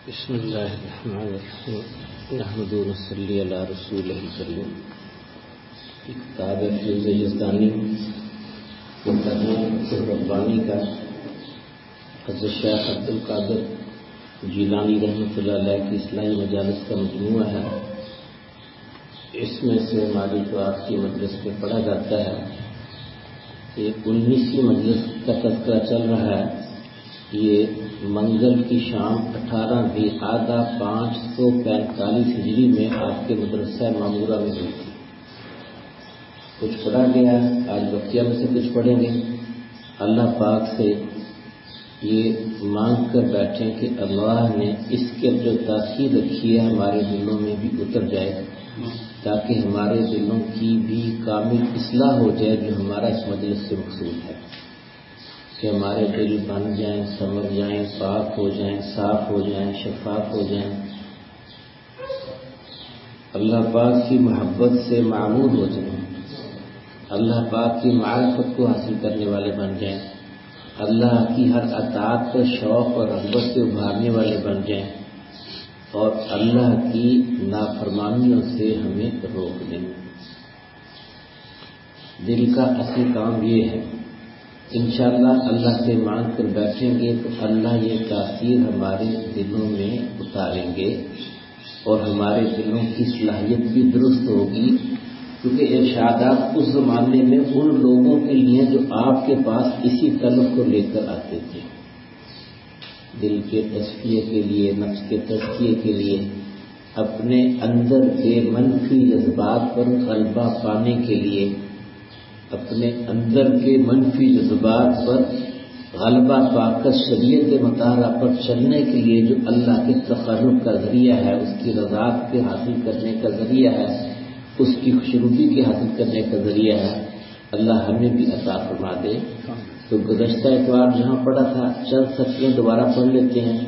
بسم اللہ الرحمن الرحیم نحمد و نصلی علی رسولہ الکریم. کتاب فیض یزدانی مقدمہ ربانی کا حضرت شیخ عبدالقادر جیلانی رحمۃ اللہ علیہ کی اصلاحی مجالس کا مجموعہ ہے. اس میں سے ہماری جو آج کی مجلس میں پڑھا جاتا ہے یہ 19ویں مجلس کا تذکرہ چل رہا ہے. یہ منگل کی شام 18 ذی-القعدہ 545 ہجری میں آپ کے مدرسہ معمورہ میں ہوئی تھی. کچھ پڑھا گیا ہے، آج بقیہ میں سے کچھ پڑھیں گے. اللہ پاک سے یہ مانگ کر بیٹھیں کہ اللہ نے اس کے جو تاثیر رکھی ہے ہمارے دلوں میں بھی اتر جائے، تاکہ ہمارے دلوں کی بھی کامل اصلاح ہو جائے جو ہمارا اس مجلس سے مقصود ہے، کہ ہمارے دل بن جائیں، سمجھ جائیں، پاک ہو جائیں، صاف ہو جائیں، شفاف ہو جائیں، اللہ پاک کی محبت سے معمور ہو جائیں، اللہ پاک کی معرفت کو حاصل کرنے والے بن جائیں، اللہ کی ہر اطاعت پر شوق اور رغبت سے ابھارنے والے بن جائیں، اور اللہ کی نافرمانیوں سے ہمیں روک دیں. دل کا اصل کام یہ ہے. انشاءاللہ اللہ سے مانگ کر بیٹھیں گے تو اللہ یہ تاثیر ہمارے دلوں میں اتاریں گے اور ہمارے دلوں کی صلاحیت بھی درست ہوگی، کیونکہ ارشادات اس زمانے میں ان لوگوں کے لیے جو آپ کے پاس اسی طلب کو لے کر آتے تھے، دل کے تصفیے کے لیے، نفس کے تزکیے کے لیے، اپنے اندر کے منفی جذبات پر غلبہ پانے کے لیے، اپنے اندر کے منفی جذبات پر غلبہ پا کر شریعت مطہرہ پر چلنے کے لیے جو اللہ کے تقرب کا ذریعہ ہے، اس کی رضا کے حاصل کرنے کا ذریعہ ہے، اس کی خوشنودی کے حاصل کرنے کا ذریعہ ہے. اللہ ہمیں بھی عطا فرما دے. تو گزشتہ اتوار جہاں پڑھا تھا چل سکتے ہیں دوبارہ پڑھ لیتے ہیں.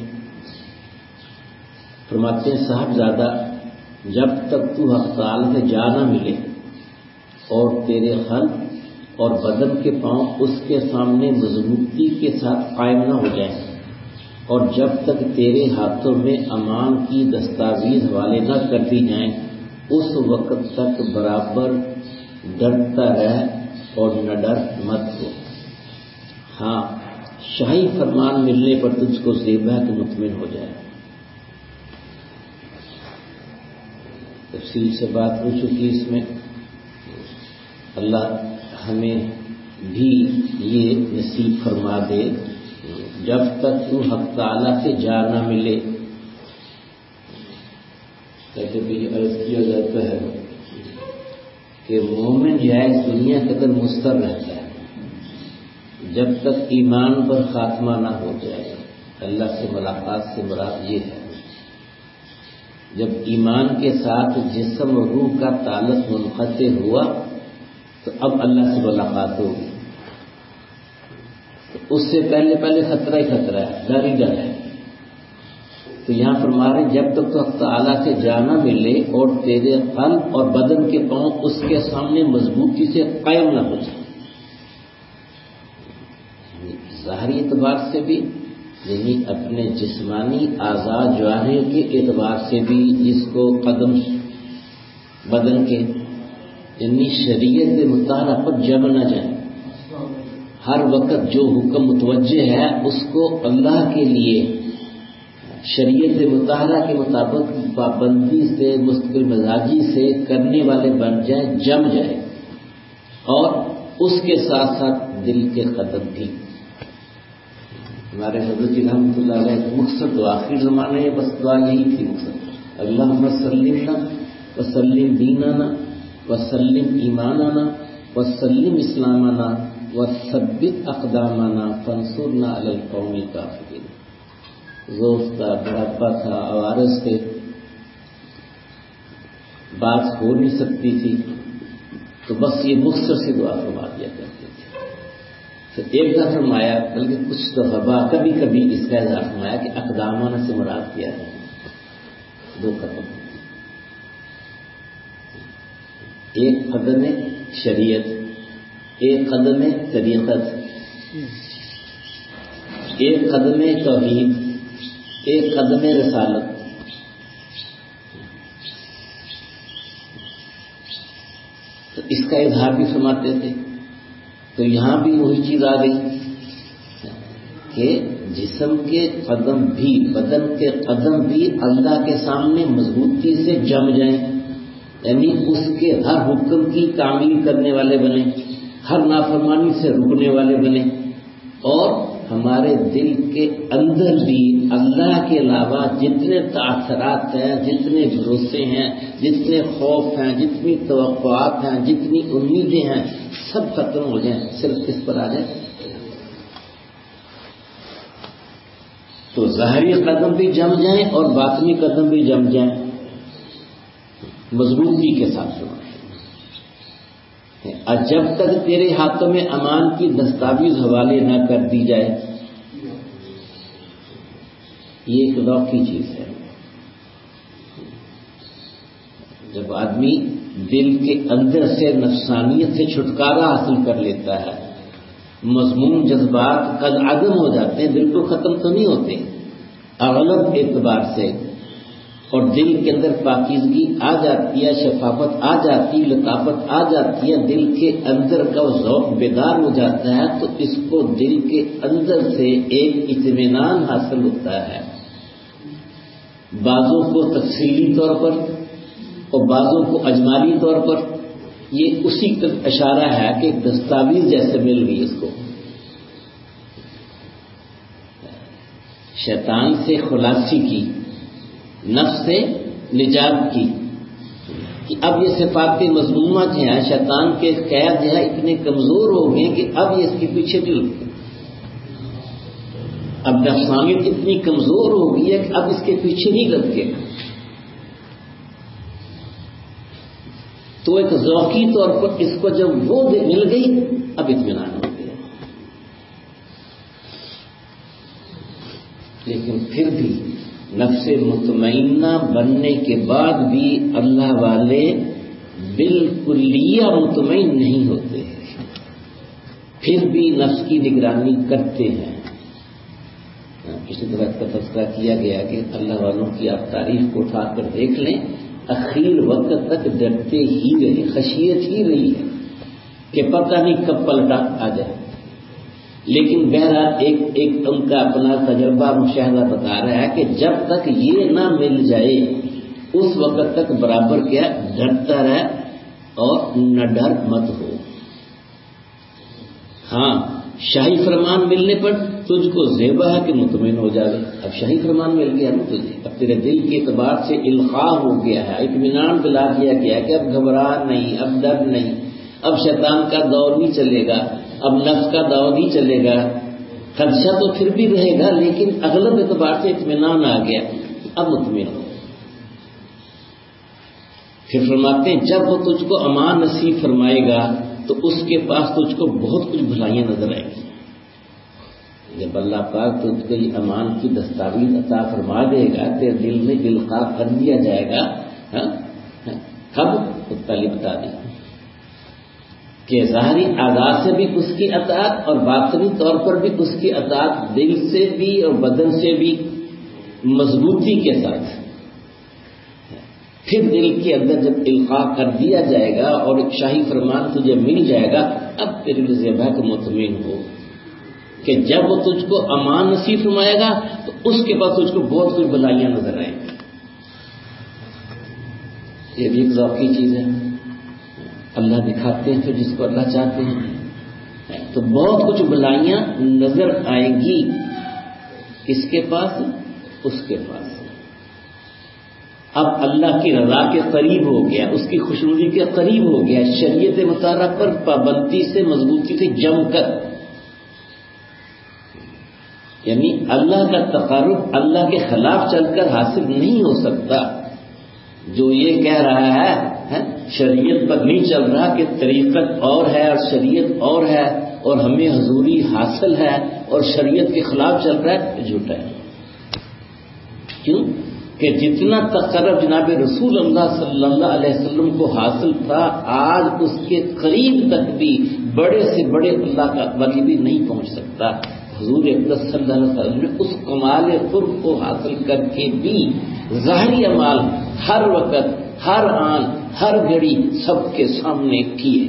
فرماتے ہیں صاحبزادہ جب تک تو حق تعالی سے جا نہ ملے اور تیرے قلب اور بدن کے پاؤں اس کے سامنے مضبوطی کے ساتھ قائم نہ ہو جائیں، اور جب تک تیرے ہاتھوں میں امان کی دستاویز حوالے نہ کر دی جائیں، اس وقت تک برابر ڈرتا رہ اور نہ ڈر مت ہو. ہاں، شاہی فرمان ملنے پر تجھ کو زیبا کہ مطمئن ہو جائے. تفصیل سے بات ہو چکی اس میں. اللہ ہمیں بھی یہ نصیب فرما دے. جب تک تو حق تعالیٰ سے جا نہ ملے، کہتے بھی عرض کیا جاتا ہے کہ مومن جو ہے اس دنیا کے اندر مستر رہتا ہے جب تک ایمان پر خاتمہ نہ ہو جائے. اللہ سے ملاقات سے مراد یہ ہے جب ایمان کے ساتھ جسم و روح کا تعلق منقطع ہوا تو اب اللہ سے ملاقات ہوگی. اس سے پہلے خطرہ ہی خطرہ ہے، ڈر ہی ڈر ہے. تو یہاں فرما رہے جب تک تو حق تعالیٰ سے جانا ملے اور تیرے قلب اور بدن کے پاؤں اس کے سامنے مضبوطی سے قائم نہ ہو جائے. ظاہری اعتبار سے بھی، یعنی اپنے جسمانی اعضاء جوارح کے اعتبار سے بھی، جس کو قدم بدن کے یعنی شریعت مطالعہ پر جم نہ جائے. ہر وقت جو حکم متوجہ ہے اس کو اللہ کے لیے شریعت مطالعہ کے مطابق پابندی سے، مستقل مزاجی سے کرنے والے بن جائیں، جم جائے، اور اس کے ساتھ ساتھ دل کے قدم بھی. ہمارے حضرت جی رحمۃ اللہ علیہ مقصد تو آخری زمانے میں بس دعا یہی تھی مقصد، اللہم سلمنا وسلم دیننا وسلم ایماننا وسلم اسلامنا وثبت اقدامنا فانصرنا علی القوم الکافرین. روز تھا، بڑھاپا تھا، عوارض تھے، بات ہو نہیں سکتی تھی، تو بس یہ مختصر سی دعا فرما دیا کرتے تھے. پھر ایک دفعہ فرمایا، بلکہ کچھ دفعہ کبھی کبھی اس کا اظہار فرمایا کہ اقدامنا سے مراد کیا ہے 2 قدم. ایک قدم شریعت، ایک قدم طریقت، ایک قدم توحید، ایک قدم رسالت، تو اس کا اظہار بھی فرماتے تھے. تو یہاں بھی وہی چیز آ گئی کہ جسم کے قدم بھی، بدن کے قدم بھی اللہ کے سامنے مضبوطی سے جم جائیں، یعنی اس کے ہر حکم کی تعمیل کرنے والے بنے، ہر نافرمانی سے رکنے والے بنے، اور ہمارے دل کے اندر بھی اللہ کے علاوہ جتنے تاثرات ہیں، جتنے بھروسے ہیں، جتنے خوف ہیں، جتنی توقعات ہیں، جتنی امیدیں ہیں، سب ختم ہو جائیں، صرف اس پر آ جائیں. تو ظاہری قدم بھی جم جائیں اور باطنی قدم بھی جم جائیں، مضبوطی کے ساتھ سنا. اور جب تک تیرے ہاتھوں میں امان کی دستاویز حوالے نہ کر دی جائے، یہ ایک ذوق کی چیز ہے. جب آدمی دل کے اندر سے نفسانیت سے چھٹکارا حاصل کر لیتا ہے، مضمون جذبات قد عدم ہو جاتے ہیں، بالکل ختم تو نہیں ہوتے اغلب اعتبار سے، اور دل کے اندر پاکیزگی آ جاتی ہے، شفافت آ جاتی ہے، لطافت آ جاتی ہے، دل کے اندر کا ذوق بیدار ہو جاتا ہے، تو اس کو دل کے اندر سے ایک اطمینان حاصل ہوتا ہے. بعضوں کو تفصیلی طور پر اور بعضوں کو اجمالی طور پر. یہ اسی کا اشارہ ہے کہ دستاویز جیسے مل گئی اس کو، شیطان سے خلاصی کی، نفس سے نجات کی، کہ اب یہ صفات مذمومہ جو ہیں، شیطان کے قید جو ہے اتنے کمزور ہو گئے کہ اب یہ اس کے پیچھے نہیں لگتے. اب نفسانیت اتنی کمزور ہو گئی ہے کہ اب اس کے پیچھے نہیں لگتے. تو ایک ذوقی طور پر اس کو جب وہ مل گئی، اب اطمینان ہو گیا. لیکن پھر بھی نفس مطمئنہ بننے کے بعد بھی اللہ والے بالکلیہ مطمئن نہیں ہوتے ہیں، پھر بھی نفس کی نگرانی کرتے ہیں. کسی طرح کا تذکرہ کیا گیا کہ اللہ والوں کی آپ تعریف کو اٹھا کر دیکھ لیں، اخیر وقت تک ڈرتے ہی رہے، خشیت ہی رہی ہے کہ پتہ نہیں کب پلٹا آ جائے. لیکن بہرحال ایک ان کا اپنا تجربہ مشاہدہ بتا رہا ہے کہ جب تک یہ نہ مل جائے اس وقت تک برابر کیا ڈرتا رہے اور نہ ڈر مت ہو. ہاں شاہی فرمان ملنے پر تجھ کو زیبا ہے کہ مطمئن ہو جائے. اب شاہی فرمان مل گیا نا تجھے، اب تیرے دل کے اعتبار سے القاء ہو گیا ہے، اطمینان دلا دیا گیا کہ اب گھبرا نہیں، اب ڈر نہیں، اب شیطان کا دور نہیں چلے گا، اب نفس کا دور نہیں چلے گا. خدشہ تو پھر بھی رہے گا لیکن اغلب اعتبار سے اطمینان آ گیا، اب مطمئن ہو. پھر فرماتے ہیں جب وہ تجھ کو امان نصیب فرمائے گا تو اس کے پاس تجھ کو بہت کچھ بھلائیاں نظر آئیں گی. جب اللہ پاک تجھ کو یہ امان کی دستاویز عطا فرما دے گا، تیرے دل میں القاء کر دیا جائے گا. کب تعلیم بتا دی کہ ظاہری اعضاء سے بھی اس کی اطاعت اور باطنی طور پر بھی اس کی اطاعت، دل سے بھی اور بدن سے بھی مضبوطی کے ساتھ. پھر دل کے اندر جب القاء کر دیا جائے گا اور ایک شاہی فرمان تجھے مل جائے گا، اب تیرے لیے زیبا کو مطمئن ہو کہ جب وہ تجھ کو امان نصیب فرمائے گا تو اس کے بعد تجھ کو بہت کچھ بھلائیاں نظر آئیں گی. یہ بھی ایک ذوقی چیز ہے، اللہ دکھاتے ہیں پھر جس کو اللہ چاہتے ہیں. تو بہت کچھ بھلائیاں نظر آئیں گی، کس کے پاس؟ اس کے پاس. اب اللہ کی رضا کے قریب ہو گیا، اس کی خوشنودی کے قریب ہو گیا، شریعت مطالعہ پر پابندی سے مضبوطی سے جم کر. یعنی اللہ کا تقرب اللہ کے خلاف چل کر حاصل نہیں ہو سکتا. جو یہ کہہ رہا ہے شریعت پر نہیں چل رہا کہ طریقت اور ہے اور شریعت اور ہے اور ہمیں حضوری حاصل ہے اور شریعت کے خلاف چل رہا ہے، جھوٹا ہے. کیوں کہ جتنا تقرب جناب رسول اللہ صلی اللہ علیہ وسلم کو حاصل تھا، آج اس کے قریب تک بھی بڑے سے بڑے اللہ کا ولی بھی نہیں پہنچ سکتا. حضور اقدس صلی اللہ علیہ وسلم نے اس کمال قرب کو حاصل کر کے بھی ظاہری اعمال ہر وقت، ہر آن، ہر گھڑی سب کے سامنے کیے.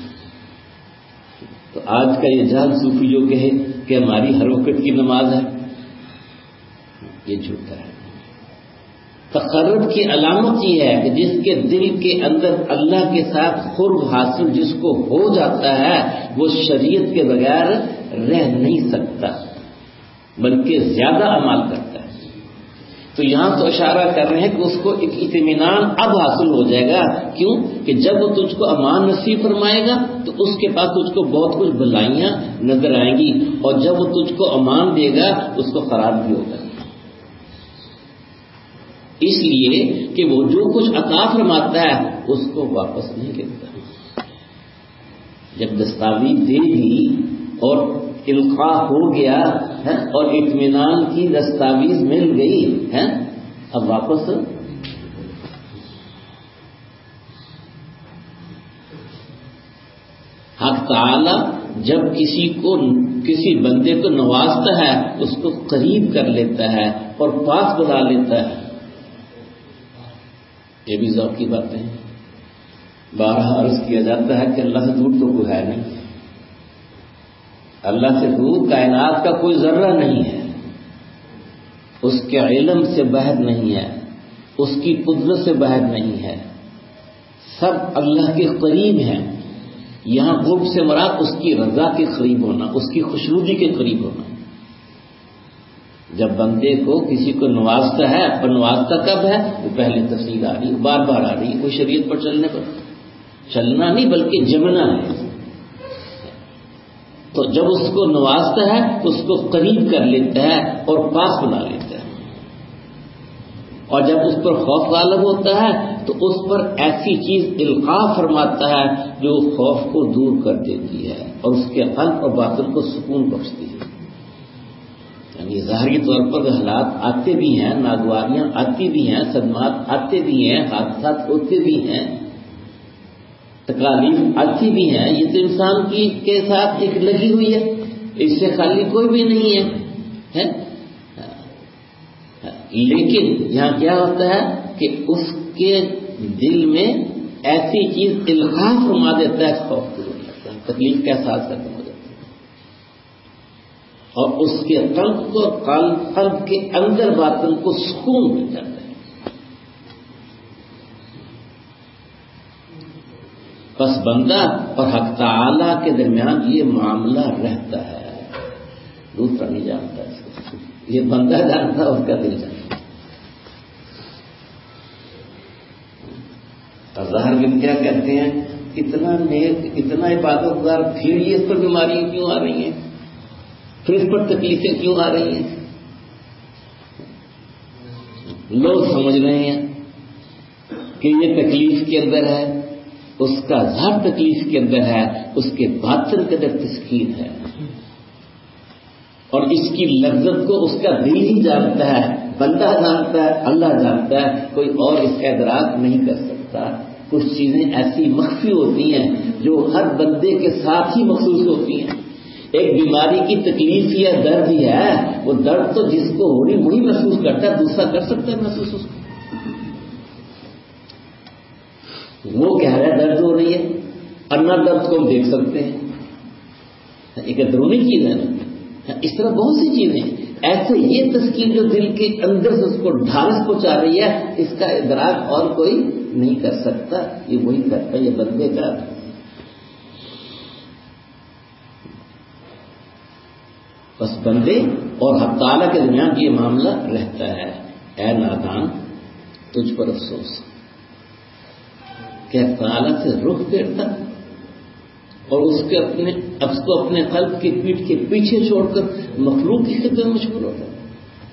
تو آج کا یہ جہل صوفی جو کہے کہ ہماری ہر وقت کی نماز ہے، یہ جھوٹا ہے. تقرب کی علامت یہ ہے کہ جس کے دل کے اندر اللہ کے ساتھ قرب حاصل جس کو ہو جاتا ہے وہ شریعت کے بغیر رہ نہیں سکتا، بلکہ زیادہ عمل کرتا ہے. تو یہاں تو اشارہ کر رہے ہیں کہ اس کو ایک اطمینان اب حاصل ہو جائے گا. کیوں کہ جب وہ تجھ کو امان نصیب فرمائے گا تو اس کے پاس تجھ کو بہت کچھ بھلائیاں نظر آئیں گی، اور جب وہ تجھ کو امان دے گا اس کو خراب بھی ہوگا. اس لیے کہ وہ جو کچھ عطا فرماتا ہے اس کو واپس نہیں لیتا. جب دستاویز دے دی اور القاء ہو گیا ہے اور اطمینان کی دستاویز مل گئی ہے، اب واپس حق تعالی جب کسی بندے کو نوازتا ہے اس کو قریب کر لیتا ہے اور پاس بنا لیتا ہے. یہ بھی ذوق کی باتیں ہیں. بارہا عرض کیا جاتا ہے کہ اللہ سے دور تو کوئی ہے نہیں، اللہ سے دور کائنات کا کوئی ذرہ نہیں ہے، اس کے علم سے باہر نہیں ہے، اس کی قدرت سے باہر نہیں ہے، سب اللہ کے قریب ہیں. یہاں قرب سے مراد اس کی رضا کے قریب ہونا، اس کی خوشنودی کے قریب ہونا. جب بندے کو کسی کو نوازتا ہے، اور نوازتا کب ہے؟ وہ پہلے تفصیل آ رہی، بار بار آ رہی، کوئی شریعت پر چلنا نہیں بلکہ جمنا ہے. تو جب اس کو نوازتا ہے تو اس کو قریب کر لیتا ہے اور پاس بنا لیتا ہے، اور جب اس پر خوف غالب ہوتا ہے تو اس پر ایسی چیز القاء فرماتا ہے جو خوف کو دور کر دیتی ہے اور اس کے قلب اور باطن کو سکون بخشتی ہے. یعنی ظاہری طور پر حالات آتے بھی ہیں، ناگواریاں آتی بھی ہیں، صدمات آتے بھی ہیں، حادثات ہوتے بھی ہیں، تکالیف آتی بھی ہیں. یہ تو انسان کے ساتھ ایک لگی ہوئی ہے، اس سے خالی کوئی بھی نہیں ہے. لیکن یہاں کیا ہوتا ہے کہ اس کے دل میں ایسی چیز القاء فرما دیتا ہے، خوف دور ہو جاتا ہے، تکلیف کا احساس ختم ہو جاتا ہے، اور اس کے قلب کے اندر باطن کو سکون مل جاتا ہے. بس بندہ اور حق تعالی کے درمیان یہ معاملہ رہتا ہے، دوسرا نہیں جانتا اس کو. یہ بندہ جانتا ہے، اس کا دل جانتا. ظاہر میں کیا کہتے ہیں، اتنا نیک، اتنا عبادت گزار، پھر یہ اس پر بیماریاں کیوں آ رہی ہیں، پھر اس پر تکلیفیں کیوں آ رہی ہیں. لوگ سمجھ رہے ہیں کہ یہ تکلیف کے اندر ہے، اس کا ظاہر تکلیف کے اندر ہے، اس کے باطن کے اندر تسکین ہے، اور اس کی لذت کو اس کا دل ہی جانتا ہے، بندہ جانتا ہے، اللہ جانتا ہے، کوئی اور اس کا ادراک نہیں کر سکتا. کچھ چیزیں ایسی مخفی ہوتی ہیں جو ہر بندے کے ساتھ ہی مخصوص ہوتی ہیں. ایک بیماری کی تکلیف یا درد ہی ہے، وہ درد تو جس کو ہو رہی وہی محسوس کرتا ہے، دوسرا کر سکتا ہے محسوس اس کو. وہ کہہ رہا ہے درد ہو رہی ہے، اور درد کو ہم دیکھ سکتے ہیں، ایک اندرونی چیز ہے نا. اس طرح بہت سی چیزیں ایسے، یہ تسکین جو دل کے اندر سے اس کو ڈھارس پہنچا رہی ہے، اس کا ادراک اور کوئی نہیں کر سکتا، یہ وہی کرتا ہے، یہ بندے کا. بس بندے اور حق تعالیٰ کے درمیان یہ معاملہ رہتا ہے. اے نادان تجھ پر افسوس کہ حق تعالیٰ سے رخ پھیرتا اور اس کو اپنے قلب کی پیٹھ کے پیچھے چھوڑ کر مخلوق کی خدمت میں مشغول ہوتا ہے.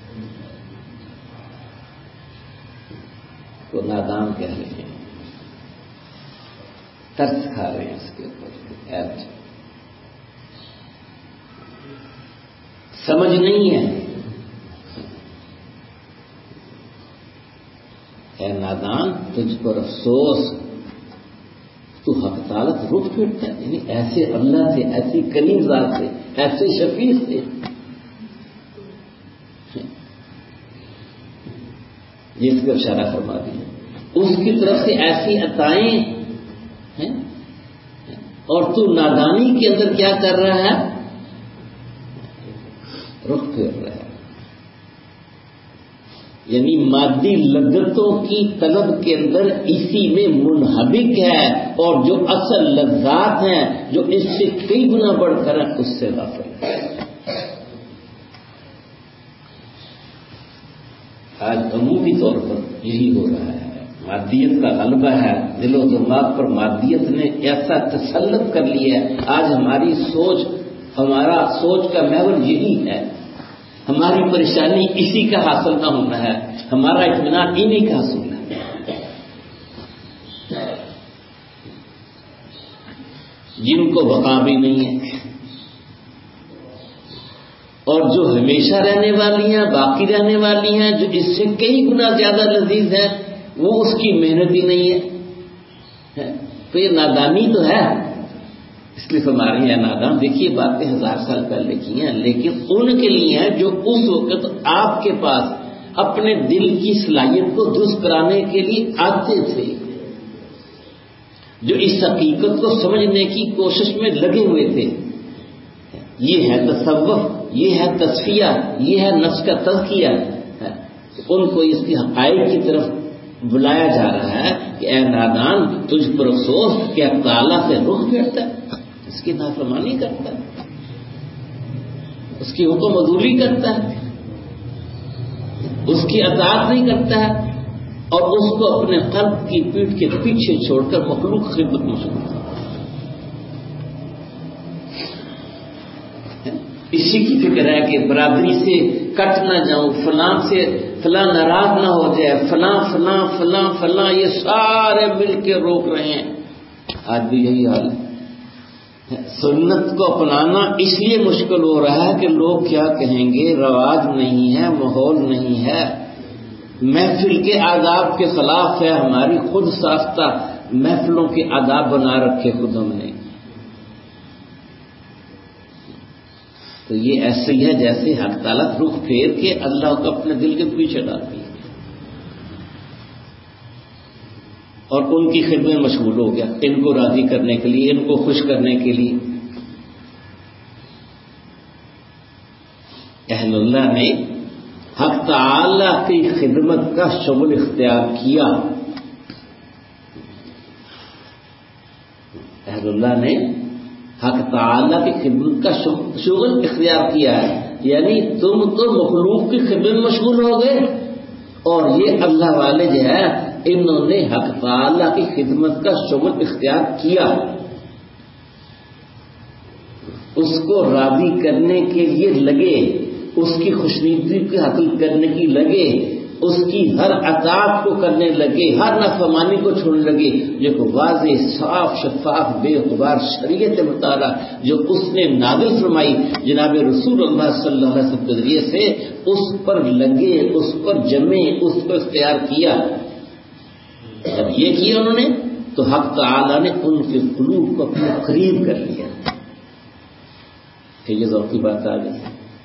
تو نادان کہہ رہے ہیں، ترس کھا رہے ہیں اس کے اوپر. سمجھ نہیں ہے. اے نادان تجھ پر افسوس، تو حق تعالیٰ رخ پھیرتا ہے. یعنی ایسے اللہ سے، ایسی کریم ذات سے، ایسے شفیع سے جس کو اشارہ فرما دیا اس کی طرف سے ایسی عطائیں ہیں اور تو نادانی کے اندر کیا کر رہا ہے؟ رخ پھیر رہا ہے. یعنی مادی لذتوں کی طلب کے اندر اسی میں منہمک ہے اور جو اصل لذات ہیں جو اس سے کئی گنا بڑھ کر ہیں اس سے غافل ہے. آج عمومی طور پر یہی ہو رہا ہے. مادیت کا غلبہ ہے، دل و دماغ پر مادیت نے ایسا تسلط کر لیا ہے. آج ہماری سوچ، ہمارا سوچ کا محور یہی ہے. ہماری پریشانی اسی کا حاصل نہ ہونا ہے، ہمارا اطمینان انہی کا حاصل ہے. جن کو بقا بھی نہیں ہے اور جو ہمیشہ رہنے والی ہیں، باقی رہنے والی ہیں، جو اس سے کئی گنا زیادہ لذیذ ہیں، وہ اس کی محنت ہی نہیں ہے. تو یہ نادانی تو ہے. اس لیے ہماری ہے نادان. دیکھیے باتیں 1000 سال پہلے کی ہیں، لیکن ان کے لیے ہیں جو اس وقت آپ کے پاس اپنے دل کی صلاحیت کو درست کرانے کے لیے آتے تھے، جو اس حقیقت کو سمجھنے کی کوشش میں لگے ہوئے تھے. یہ ہے تصوف، یہ ہے تصفیہ، یہ ہے نفس کا تزکیہ. ان کو اس کی حقائق کی طرف بلایا جا رہا ہے کہ اے نادان، تجھ پر افسوس کہ اب تعالیٰ سے رخ پھیرتا ہے، اس کی نافرمانی کرتا ہے، اس کی حکم عدولی کرتا ہے، اس کی اطاعت نہیں کرتا ہے اور اس کو اپنے قلب کی پیٹھ کے پیچھے چھوڑ کر مخلوق خدمت مشغول ہے. اسی کی فکر ہے کہ برادری سے کٹ نہ جاؤں، فلاں سے فلاں ناراض نہ ہو جائے، فلاں فلاں فلاں فلاں، یہ سارے مل کے روک رہے ہیں. آج بھی یہی حال ہے. سنت کو اپنانا اس لیے مشکل ہو رہا ہے کہ لوگ کیا کہیں گے، رواج نہیں ہے، ماحول نہیں ہے، محفل کے آداب کے خلاف ہے. ہماری خود ساختہ محفلوں کے آداب بنا رکھے خود ہم نے. تو یہ ایسے ہی ہے جیسے حق تعالیٰ رخ پھیر کے اللہ کو اپنے دل کے پیچھے ڈالتی ہے اور ان کی خدمت میں مشغول ہو گیا، ان کو راضی کرنے کے لیے، ان کو خوش کرنے کے لیے. اہل اللہ نے حق تعالی کی خدمت کا شغل اختیار کیا. اہل اللہ نے حق تعالی کی خدمت کا شغل اختیار کیا ہے. یعنی تم تو مخلوق کی خدمت میں مشغول ہو گئے اور یہ اللہ والے جو ہے انہوں نے حق تعالی کی خدمت کا شغل اختیار کیا. اس کو راضی کرنے کے لیے لگے، اس کی خوشنودی کو حاصل کرنے کی لگے، اس کی ہر اطاعت کو کرنے لگے، ہر نافرمانی کو چھوڑنے لگے. جو واضح صاف شفاف بے غبار شریعت مطالعہ جو اس نے نازل فرمائی جناب رسول اللہ صلی اللہ علیہ وسلم کے ذریعے سے، اس پر لگے، اس پر جمے، اس کو اختیار کیا. جب یہ کیا انہوں نے تو حق تعالی نے ان کے قلوب کو اپنے قریب کر لیا. کہ یہ ذوق کی بات آ گئی.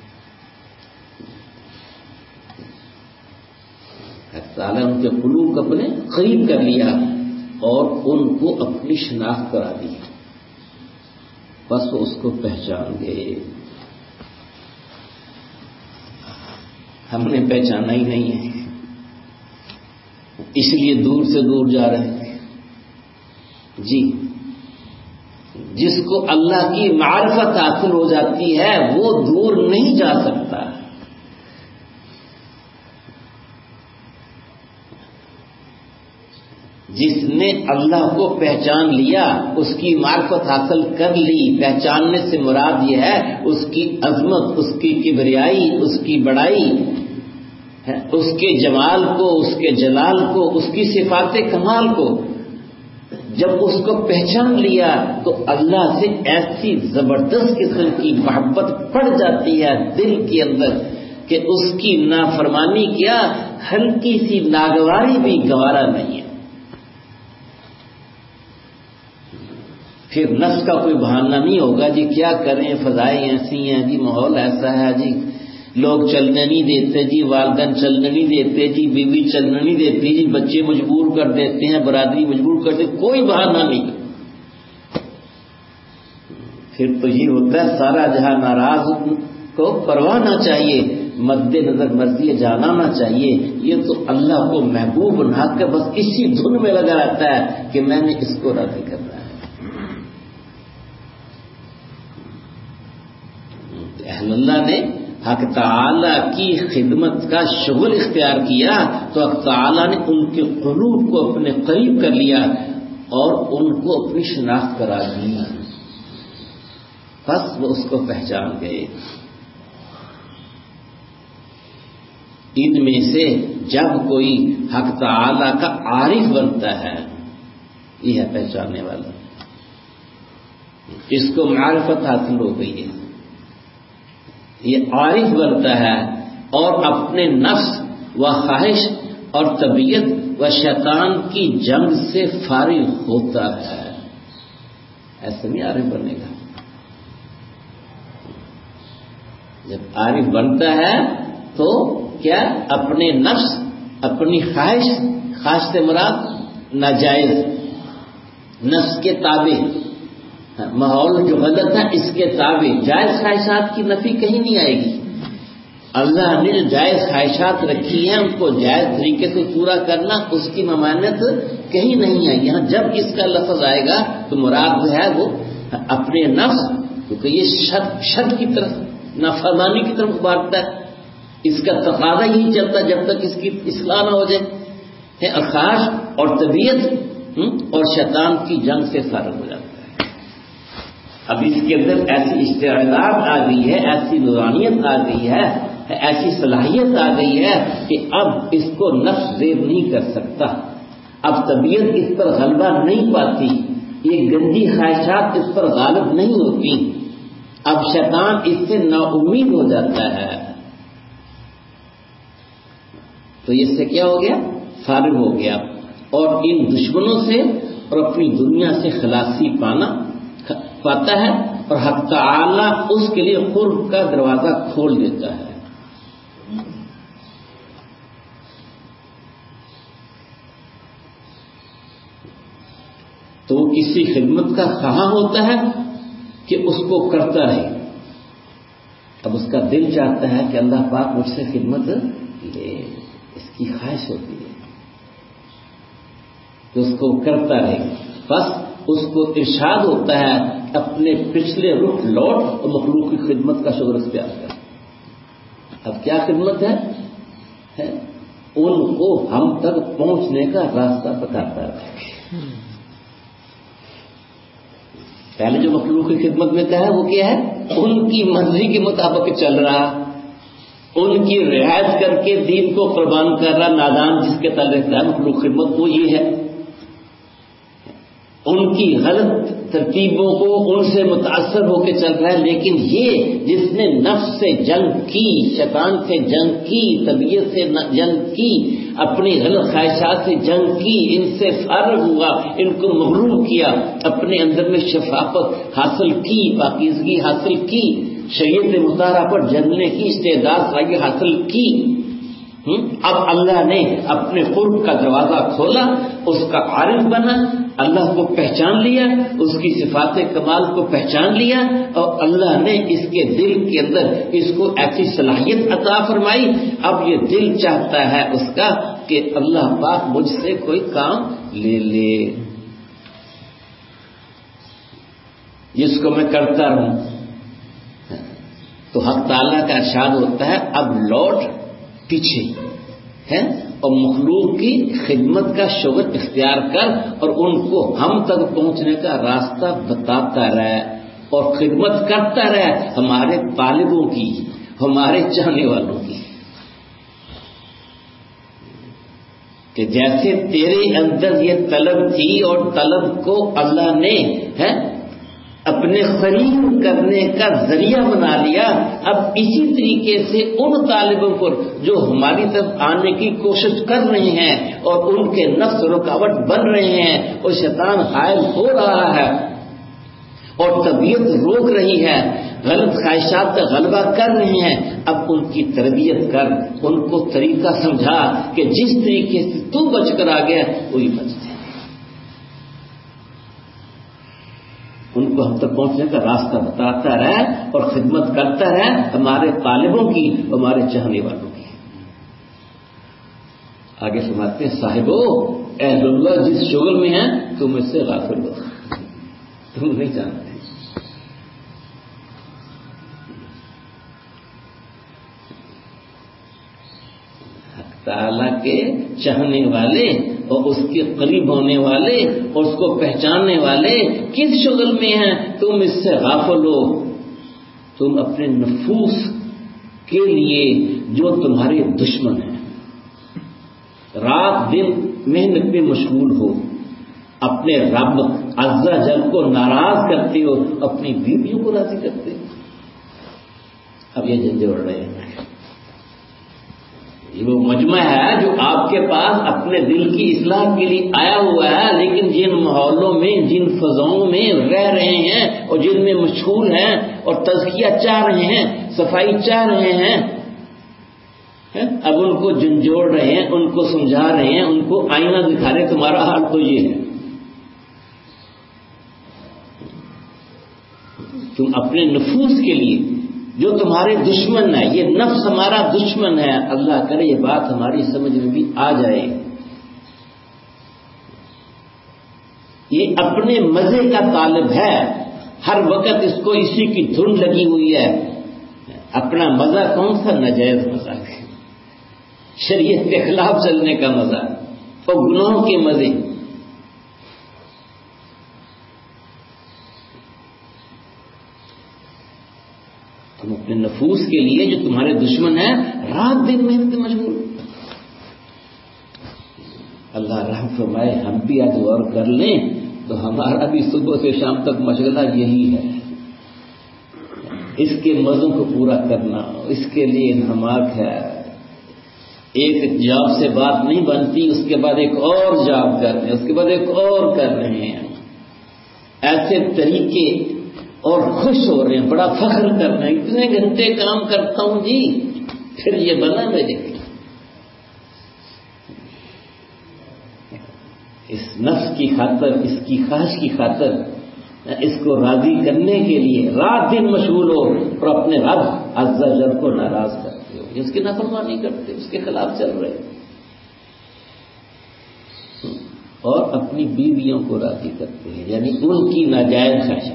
حق تعالی ان کے قلوب کو اپنے قریب کر لیا اور ان کو اپنی شناخت کرا دی. بس وہ اس کو پہچان گئے. ہم نے پہچانا ہی نہیں ہے، اس لیے دور سے دور جا رہے ہیں. جی، جس کو اللہ کی معرفت حاصل ہو جاتی ہے وہ دور نہیں جا سکتا. جس نے اللہ کو پہچان لیا، اس کی معرفت حاصل کر لی. پہچاننے سے مراد یہ ہے اس کی عظمت، اس کی کبریائی، اس کی بڑائی، اس کے جمال کو، اس کے جلال کو، اس کی صفات کمال کو جب اس کو پہچان لیا تو اللہ سے ایسی زبردست قسم کی محبت پڑ جاتی ہے دل کے اندر کہ اس کی نافرمانی کیا، ہلکی سی ناگواری بھی گوارا نہیں ہے. پھر نفس کا کوئی بہانہ نہیں ہوگا جی کیا کریں، فضائیں ایسی ہیں جی، ماحول ایسا ہے جی، لوگ چلنے نہیں دیتے جی، والدین چلنے نہیں دیتے جی، بیوی چلنے نہیں دیتی جی، بچے مجبور کر دیتے ہیں، برادری مجبور کر دیتے، کوئی بہانہ نہیں۔ پھر تو یہ ہوتا ہے سارا جہاں ناراض کو پروانا چاہیے، مد نظر مرضی جانانا چاہیے۔ یہ تو اللہ کو محبوب بنا کے بس اسی دھن میں لگا رہتا ہے کہ میں نے اس کو راضی کرنا ہے۔ اہل اللہ نے حق تعالی کی خدمت کا شغل اختیار کیا تو حق تعالی نے ان کے قلوب کو اپنے قریب کر لیا اور ان کو اپنی شناخت قرار دی، بس وہ اس کو پہچان گئے۔ ان میں سے جب کوئی حق تعالی کا عارف بنتا ہے، یہ ہے پہچاننے والا، اس کو معرفت حاصل ہو گئی ہے، یہ عارف بنتا ہے اور اپنے نفس و خواہش اور طبیعت و شیطان کی جنگ سے فارغ ہوتا ہے۔ ایسے نہیں عارف بنے گا۔ جب عارف بنتا ہے تو کیا اپنے نفس، اپنی خواہش سے مراد ناجائز، نفس کے تابع، ماحول جو غلط ہے اس کے تابع، جائز خواہشات کی نفی کہیں نہیں آئے گی۔ اللہ نے جو جائز خواہشات رکھی ہیں ان کو جائز طریقے سے پورا کرنا، اس کی ممانعت کہیں نہیں آئی۔ یہاں جب اس کا لفظ آئے گا تو مراد جو ہے وہ اپنے نفس، کیونکہ یہ شر کی طرف، نافرمانی کی طرف بڑھتا ہے، اس کا تقاضا یہی چلتا جب تک اس کی اصلاح نہ ہو جائے، اور خواہش اور طبیعت اور شیطان کی جنگ سے فارغ ہو جاتا ہے۔ اب اس کے اندر ایسی استعداد آ گئی ہے، ایسی نورانیت آ گئی ہے، ایسی صلاحیت آ گئی ہے کہ اب اس کو نفس زیر نہیں کر سکتا، اب طبیعت اس پر غلبہ نہیں پاتی، یہ گندی خواہشات اس پر غالب نہیں ہوتی، اب شیطان اس سے نا امید ہو جاتا ہے، تو اس سے کیا ہو گیا؟ فارغ ہو گیا، اور ان دشمنوں سے اور اپنی دنیا سے خلاصی پاتا ہے، اور حق تعالی اس کے لیے قرب کا دروازہ کھول دیتا ہے۔ تو وہ کسی خدمت کا خواہاں ہوتا ہے کہ اس کو کرتا رہے، اب اس کا دل چاہتا ہے کہ اللہ پاک مجھ سے خدمت لے، اس کی خواہش ہوتی ہے کہ اس کو کرتا رہے، بس اس کو ارشاد ہوتا ہے اپنے پچھلے رخ لوٹ اور مخلوق کی خدمت کا شکر اختیار کر۔ اب کیا خدمت ہے؟ ان کو ہم تک پہنچنے کا راستہ بتاتا ہے۔ پہلے جو مخلوق کی خدمت میں کہا ہے وہ کیا ہے؟ ان کی مرضی کے مطابق چل رہا، ان کی رعایت کر کے دین کو قربان کر رہا، نادان جس کے تعلق ہے مخلوق خدمت وہ یہ ہے، ان کی غلط ترتیبوں کو ان سے متاثر ہو کے چل رہا ہے، لیکن یہ جس نے نفس سے جنگ کی، شیطان سے جنگ کی، طبیعت سے جنگ کی، اپنی غلط خواہشات سے جنگ کی، ان سے فارغ ہوا، ان کو مغلوب کیا، اپنے اندر میں شفافت حاصل کی، پاکیزگی حاصل کی، شریعت مطالعہ پر جلنے کی استعداد صلاحیت حاصل کی، اب اللہ نے اپنے قرب کا دروازہ کھولا، اس کا عارف بنا، اللہ کو پہچان لیا، اس کی صفات کمال کو پہچان لیا، اور اللہ نے اس کے دل کے اندر اس کو ایسی صلاحیت عطا فرمائی۔ اب یہ دل چاہتا ہے اس کا کہ اللہ پاک مجھ سے کوئی کام لے لے، جس کو میں کرتا رہوں۔ تو حق تعالیٰ کا ارشاد ہوتا ہے اب لوٹ پیچھے ہے اور مخلوق کی خدمت کا شغل اختیار کر اور ان کو ہم تک پہنچنے کا راستہ بتاتا رہے اور خدمت کرتا رہے ہمارے طالبوں کی، ہمارے چاہنے والوں کی، کہ جیسے تیرے اندر یہ طلب تھی اور طلب کو اللہ نے اپنے قریب کرنے کا ذریعہ بنا لیا، اب اسی طریقے سے ان طالبوں پر جو ہماری طرف آنے کی کوشش کر رہے ہیں اور ان کے نفس رکاوٹ بن رہے ہیں اور شیطان حائل ہو رہا ہے اور طبیعت روک رہی ہے، غلط خواہشات کا غلبہ کر رہے ہیں، اب ان کی تربیت کر، ان کو طریقہ سمجھا کہ جس طریقے سے تو بچ کر آ گیا وہی بچ جائے. ان کو ہم تک پہنچنے کا راستہ بتاتا رہے اور خدمت کرتا رہے ہمارے طالبوں کی، ہمارے چاہنے والوں کی. آگے سمجھتے ہیں صاحبو اہل اللہ جس شغل میں ہیں تم اس سے غافل ہو، تم نہیں جانتے. تعالیٰ کے چاہنے والے اور اس کے قریب ہونے والے اور اس کو پہچاننے والے کس شغل میں ہیں تم اس سے غافل ہو. تم اپنے نفوس کے لیے جو تمہارے دشمن ہیں رات دن محنت میں مشغول ہو، اپنے رب عز و جل کو ناراض کرتے ہو، اپنی بیویوں کو راضی کرتے ہو. اب یہ جھنجھوڑ اڑ رہے ہیں. یہ وہ مجمع ہے جو آپ کے پاس اپنے دل کی اصلاح کے لیے آیا ہوا ہے، لیکن جن ماحولوں میں جن فضاؤں میں رہ رہے ہیں اور جن میں مشغول ہیں اور تزکیہ چاہ رہے ہیں، صفائی چاہ رہے ہیں، اب ان کو جھنجھوڑ رہے ہیں، ان کو سمجھا رہے ہیں، ان کو آئینہ دکھا رہے ہیں. تمہارا حال تو یہ ہے. تم اپنے نفوس کے لیے جو تمہارے دشمن ہے، یہ نفس ہمارا دشمن ہے. اللہ کرے یہ بات ہماری سمجھ میں بھی آ جائے. یہ اپنے مزے کا طالب ہے، ہر وقت اس کو اسی کی دھن لگی ہوئی ہے. اپنا مزہ کون سا؟ ناجائز مزہ، شریعت کے خلاف چلنے کا مزہ اور گناہوں کے مزے. تم اپنے نفوس کے لیے جو تمہارے دشمن ہیں رات دن محنت مشغول. اللہ رحم فرمائے ہم بھی آج غور کر لیں تو ہمارا بھی صبح سے شام تک مشغلہ یہی ہے. اس کے مزوں کو پورا کرنا، اس کے لیے انہماک ہے. ایک جاب سے بات نہیں بنتی، اس کے بعد ایک اور جاب کر رہے ہیں، اس کے بعد ایک اور کر رہے ہیں. ایسے طریقے اور خوش ہو رہے ہیں، بڑا فخر کر رہے ہیں. اتنے گھنٹے کام کرتا ہوں جی، پھر یہ بنا میرے. اس نفس کی خاطر، اس کی خواہش کی خاطر، اس کو راضی کرنے کے لیے رات دن مشغول ہو اور اپنے رب عز و جل کو ناراض کرتے ہو. اس کی نافرمانی کرتے، اس کے خلاف چل رہے اور اپنی بیویوں کو راضی کرتے ہیں، یعنی ان کی ناجائز خواہشات.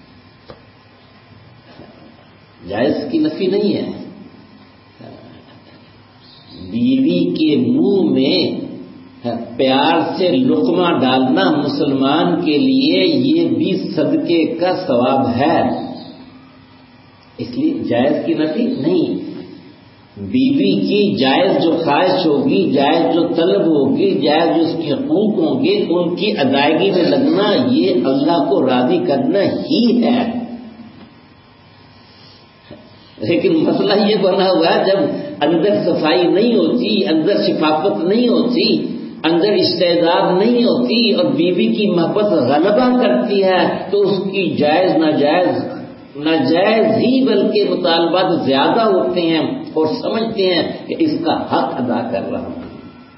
جائز کی نفی نہیں ہے. بیوی کے منہ میں پیار سے لقمہ ڈالنا مسلمان کے لیے یہ بھی صدقے کا ثواب ہے. اس لیے جائز کی نفی نہیں. بیوی کی جائز جو خواہش ہوگی، جائز جو طلب ہوگی، جائز جو اس کے حقوق ہوں گے، ان کی ادائیگی میں لگنا یہ اللہ کو راضی کرنا ہی ہے. لیکن مسئلہ یہ بنا ہوا ہے جب اندر صفائی نہیں ہوتی، اندر شفافت نہیں ہوتی، اندر استعداد نہیں ہوتی اور بیوی کی محبت غلبہ کرتی ہے تو اس کی جائز ناجائز ہی بلکہ مطالبات زیادہ ہوتے ہیں اور سمجھتے ہیں کہ اس کا حق ادا کر رہا ہوں.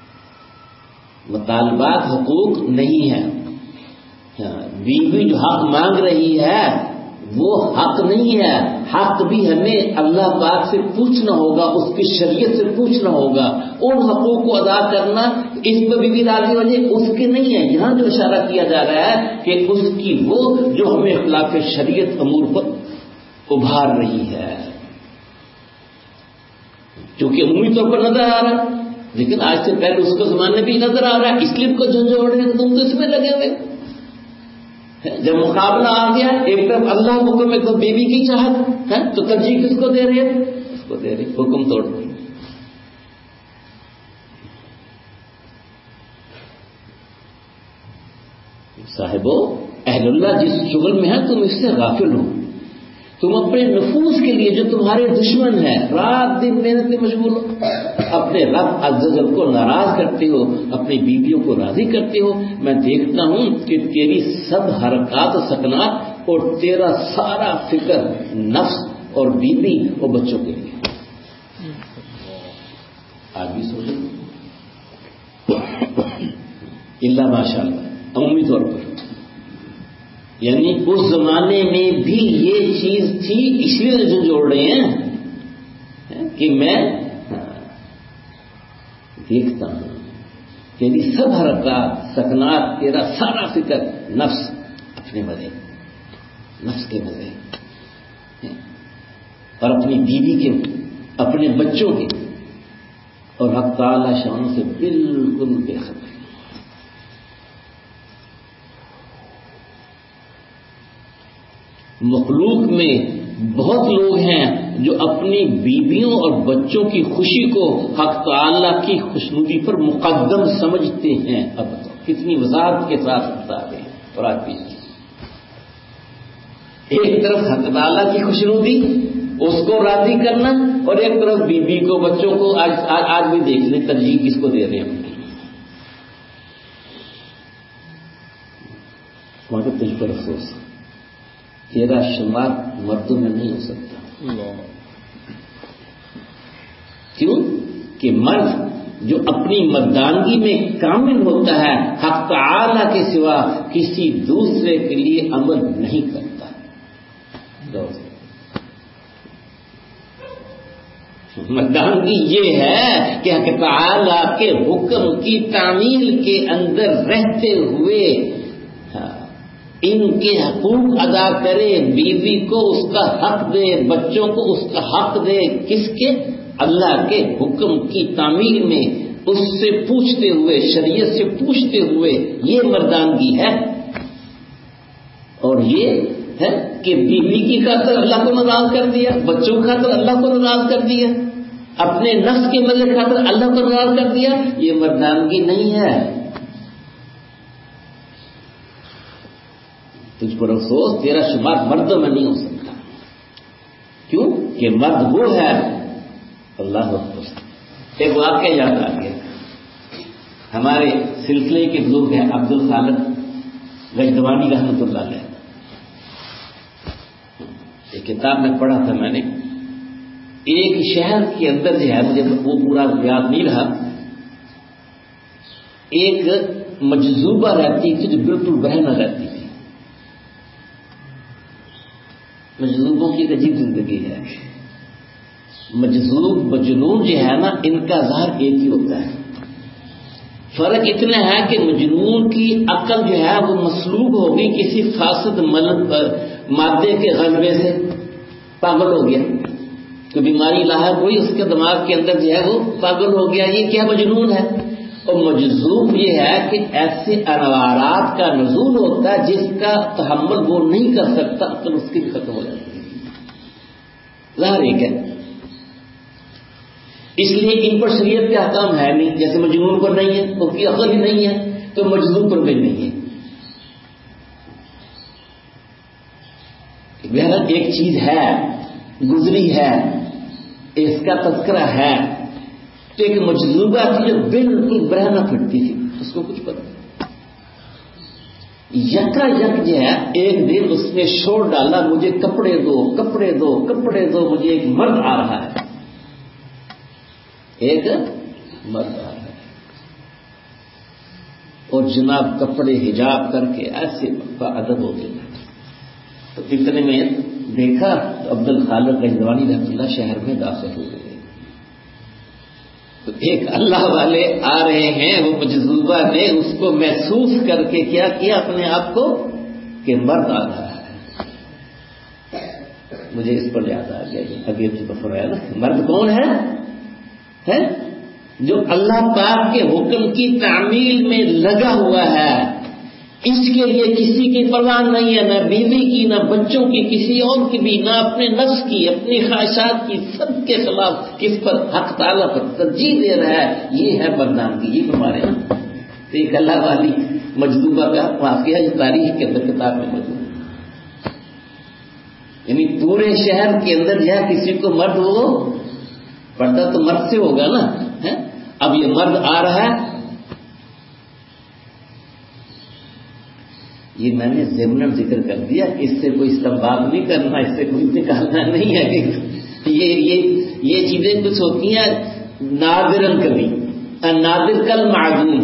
مطالبات حقوق نہیں ہے. بیوی جو حق مانگ رہی ہے وہ حق نہیں ہے. حق بھی ہمیں اللہ پاک سے پوچھنا ہوگا، اس کی شریعت سے پوچھنا ہوگا. ان حقوق کو ادا کرنا اس پہ بھی راضی ہو جائے اس کے نہیں ہے. یہاں جو اشارہ کیا جا رہا ہے کہ اس کی وہ جو ہمیں خلاف شریعت امور پر ابھار رہی ہے، کیونکہ عمومی طور پر نظر آ رہا ہے، لیکن آج سے پہلے اس کو زمانے بھی نظر آ رہا ہے. اس لیے کو جھنجھوڑ رہے ہیں، تم تو اس میں لگے ہوئے. جب مقابلہ آ گیا، ایک طرف اللہ حکم ایک طرف بیوی کی چاہت ہے، تو ترجیح کس کو دے رہے ہیں؟ اس کو دے رہے ہیں. حکم توڑ دیں. صاحبو اہل اللہ جس شغل میں ہے تم اس سے غافل ہو. تم اپنے نفوس کے لیے جو تمہارے دشمن ہیں رات دن محنت میں مشغول ہو، اپنے رب عز و جل کو ناراض کرتے ہو، اپنی بیویوں کو راضی کرتے ہو. میں دیکھتا ہوں کہ تیری سب حرکات و سکنات اور تیرا سارا فکر نفس اور بیوی اور بچوں کے لیے. آج بھی سوچیں اللہ ماشاء اللہ عمومی طور پر، یعنی اس زمانے میں بھی یہ چیز تھی، اس لیے جو جوڑ رہے ہیں کہ میں دیکھتا ہوں تیری سب حرکات سکنات، تیرا سارا فکر نفس، اپنے مزے، نفس کے مزے، اور اپنی بیوی کے، اپنے بچوں کے، اور حق تعالی شان سے بالکل بے خبر. مخلوق میں بہت لوگ ہیں جو اپنی بیویوں اور بچوں کی خوشی کو حق تعالی کی خوشنودی پر مقدم سمجھتے ہیں. اب کتنی وضاحت کے ساتھ بتا رہے ہیں. اور آج بھی ایک طرف حق تعالی کی خوشنودی، اس کو راضی کرنا، اور ایک طرف بیوی کو، بچوں کو. آج بھی دیکھ لیں ترجیح کس کو دے رہے ہیں. مگر تجھ پر افسوس، تیرا شمار مردوں میں نہیں ہو سکتا. کیوں کہ مرد جو اپنی مردانگی میں کامل ہوتا ہے حق تعالی کے سوا کسی دوسرے کے لیے عمل نہیں کرتا. مردانگی یہ ہے کہ حق تعالی کے حکم کی تعمیل کے اندر رہتے ہوئے ان کے حقوق ادا کرے، بیوی کو اس کا حق دے، بچوں کو اس کا حق دے. کس کے؟ اللہ کے حکم کی تعمیل میں اس سے پوچھتے ہوئے، شریعت سے پوچھتے ہوئے. یہ مردانگی ہے. اور یہ ہے کہ بیوی کی خاطر اللہ کو ناراض کر دیا، بچوں کی خاطر اللہ کو ناراض کر دیا، اپنے نفس کے مزے خاطر اللہ کو ناراض کر دیا. یہ مردانگی نہیں ہے. تجھ پر افسوس، تیرا شمار مردوں میں نہیں ہو سکتا. کیوں کہ مرد وہ ہے. اللہ اکبر. ایک واقعہ یاد آ گیا. ہمارے سلسلے کے بزرگ ہیں عبد الخالق غجدوانی رحمۃ اللہ علیہ. ایک کتاب میں پڑھا تھا میں نے، ایک شہر کے اندر جو ہے، مجھے وہ پورا یاد نہیں رہا، ایک مجذوبہ رہتی تھی جو بالکل برہنہ رہتی تھی. مجذوبوں کی عجیب زندگی ہے. مجذوب مجنون جو ہے نا، ان کا ظاہر ایک ہی ہوتا ہے. فرق اتنا ہے کہ مجنون کی عقل جو ہے وہ مسلوب ہوگی کسی فاسد مادے کے غلبے سے، پاگل ہو گیا، تو بیماری لاحق ہوئی اس کے دماغ کے اندر جو ہے وہ پاگل ہو گیا. یہ کیا مجنون ہے. اور مجذوب یہ ہے کہ ایسے انوارات کا نزول ہوتا ہے جس کا تحمل وہ نہیں کر سکتا، عقل اس کی بھی ختم ہو جاتی ہے. ظاہر ایک ہے. اس لیے ان پر شریعت کے احکام ہے نہیں. جیسے مجنون پر نہیں ہے، اس کی عقل ہی نہیں ہے، تو مجذوب پر بھی نہیں ہے. بہرحال ایک چیز ہے، گزری ہے، اس کا تذکرہ ہے. تو ایک مجذوبہ تھی جو بالکل برہنہ پھٹتی تھی، اس کو کچھ پتہ نہیں. یکا یک جو ہے ایک دن اس نے شور ڈالا، مجھے کپڑے دو، کپڑے دو، کپڑے دو، مجھے ایک مرد آ رہا ہے. ایک مرد آ رہا ہے. اور جناب کپڑے حجاب کر کے ایسے ادب ہو گیا. تو اتنے میں دیکھا تو عبد الخالق غجدوانی رحمۃ اللہ شہر میں داخل ہو گئے. تو ایک اللہ والے آ رہے ہیں، وہ مجذوبہ نے اس کو محسوس کر کے کیا کیا اپنے آپ کو کہ مرد آ رہا ہے. مجھے اس پر یاد آ گیا ابھی فرمایا نا، مرد کون ہے؟ جو اللہ پاک کے حکم کی تعمیل میں لگا ہوا ہے. اس کے لیے کسی کی پرواہ نہیں ہے، نہ بیوی کی، نہ بچوں کی، کسی اور کی بھی، نہ اپنے نفس کی، اپنی خواہشات کی، سب کے خلاف کس پر؟ حق تعالیٰ پر ترجیح دے رہا ہے. یہ ہے مردانگی. یہ ہمارے ایک اللہ والی مجذوبہ کا واقعہ جو تاریخ کے اندر کتاب میں موجود ہے. یعنی پورے شہر کے اندر جو ہے کسی کو مرد ہو پردہ تو مرد سے ہوگا نا. اب یہ مرد آ رہا ہے, یہ میں نے ضمن ذکر کر دیا, اس سے کوئی استنباط نہیں کرنا, اس سے کوئی نکالنا نہیں ہے کہ یہ چیزیں کچھ ہوتی ہیں نادرن کبھی, نادر کل معدوم,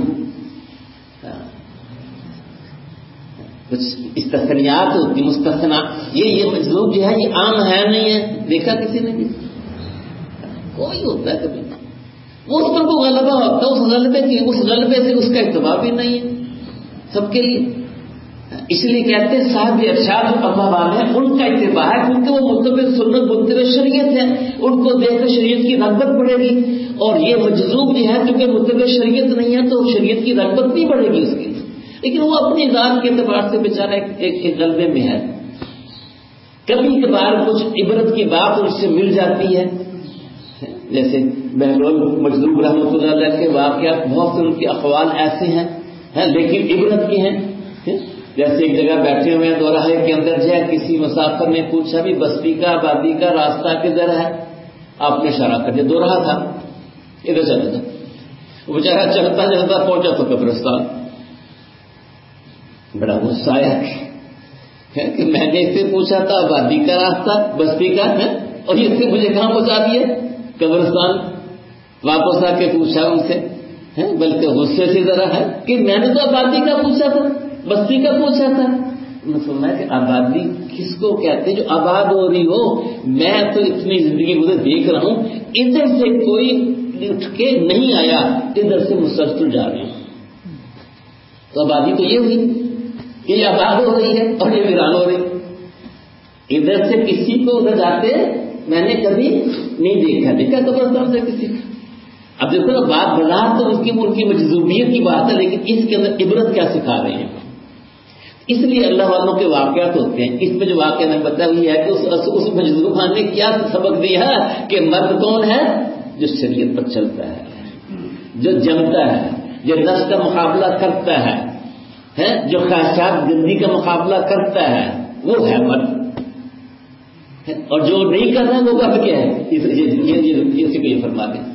کچھ استثنیات ہوتی, مستثنا. یہ مجذوب جو ہے یہ عام ہے نہیں ہے, دیکھا کسی نے بھی, کوئی ہوتا ہے کبھی, وہ اس پر کو غلبہ ہوتا ہے, اس غلبے سے اس کا اتباع بھی نہیں ہے سب کے لیے. اس لیے کہتے ہیں صاحب ارشاد اللہ والے ہیں ان کا اتباع ہے, کیونکہ وہ متبع سنت متبع شریعت ہے, ان کو دیکھ کر شریعت کی رغبت بڑھے گی. اور یہ مجذوب جو ہے کیونکہ متبع شریعت نہیں ہے تو شریعت کی رغبت نہیں بڑھے گی اس کی, لیکن وہ اپنی ذات کے اعتبار سے بیچارہ ایک غلبے میں ہے. کبھی کبھار کچھ عبرت کی بات ان سے مل جاتی ہے, جیسے بہلول مجذوب رحمۃ اللہ علیہ کے واقعات بہت سے ان کے اقوال ایسے ہیں لیکن عبرت کی ہیں. جیسے ایک جگہ بیٹھے ہوئے ہیں دوراہے کے اندر جو ہے, کسی مسافر نے پوچھا بھی بستی کا آبادی کا راستہ کدھر ہے, آپ نے اشارہ کر دیا دوراہا تھا, ادھر چلا تھا. وہ بیچارہ چلتا چلتا پہنچا تو قبرستان, بڑا غصہ آیا کہ میں نے اس سے پوچھا تھا آبادی کا راستہ بستی کا ہے اور اس سے مجھے کہاں پہنچا دیا قبرستان. واپس آ کے پوچھا ان سے, بلکہ غصے سے ذرا ہے کہ میں نے تو آبادی کا پوچھا تھا بستی کا پوچھا تھا. فرمایا کہ آبادی کس کو کہتے ہیں جو آباد ہو رہی ہو, میں تو اتنی زندگی مجھے دیکھ رہا ہوں ادھر سے کوئی اٹھ کے نہیں آیا, ادھر سے مسلسل جا رہے ہیں. تو آبادی تو یہ ہوئی کہ یہ آباد ہو رہی ہے اور یہ ویران ہو رہی. ادھر سے کسی کو ادھر جاتے میں نے کبھی نہیں دیکھا قبرستان سے کسی کو. اب دیکھو نا بات بازار تو ان کی مجذوبیت کی بات ہے, لیکن اس کے اندر عبرت کیا سکھا رہے ہیں. اس لیے اللہ والوں کے واقعات ہوتے ہیں. اس میں جو واقعہ میں بتایا ہوئی ہے کہ اس مجذوبان نے کیا سبق دیا کہ مرد کون ہے, جو شریعت پر چلتا ہے, جو جمتا ہے, جو نفس کا مقابلہ کرتا ہے, جو خواہشات گندی کا مقابلہ کرتا ہے, وہ ہے مرد. اور جو نہیں کر رہا وہ مرد کیا ہے, اسی کو یہ فرما دیں.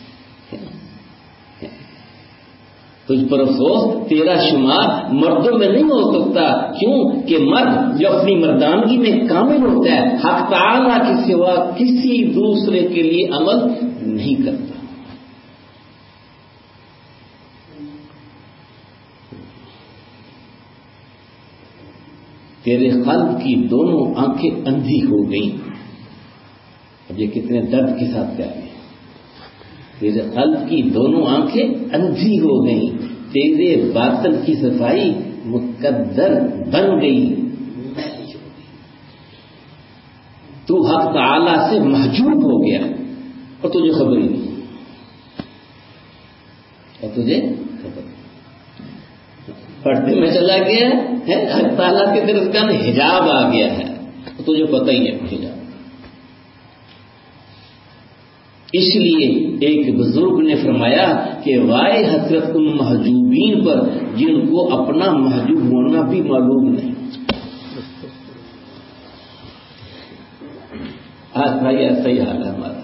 تجھ پر افسوس تیرا شمار مردوں میں نہیں ہو سکتا. کیوں کہ مرد جو اپنی مردانگی میں کامل ہوتا ہے حق تعالیٰ کے سوا کسی دوسرے کے لیے عمل نہیں کرتا. تیرے قلب کی دونوں آنکھیں اندھی ہو گئیں. اب یہ کتنے درد کے ساتھ کہہ رہے ہیں, تیرے قلب کی دونوں آنکھیں اندھی ہو گئیں, تیرے باطن کی صفائی مقدر بن گئی, تو حق تعالی سے محجوب ہو گیا اور تجھے خبر ہی نہیں, اور تجھے خبر پردے میں چلا گیا ہے, حق تعالیٰ کی طرف کا حجاب آ گیا ہے, تجھے پتہ ہی ہے حجاب. اس لیے ایک بزرگ نے فرمایا کہ وائے حسرت ان محجوبین پر جن کو اپنا محجوب ہونا بھی معلوم نہیں. آج بھائی ایسا ہی حال ہے ہمارا,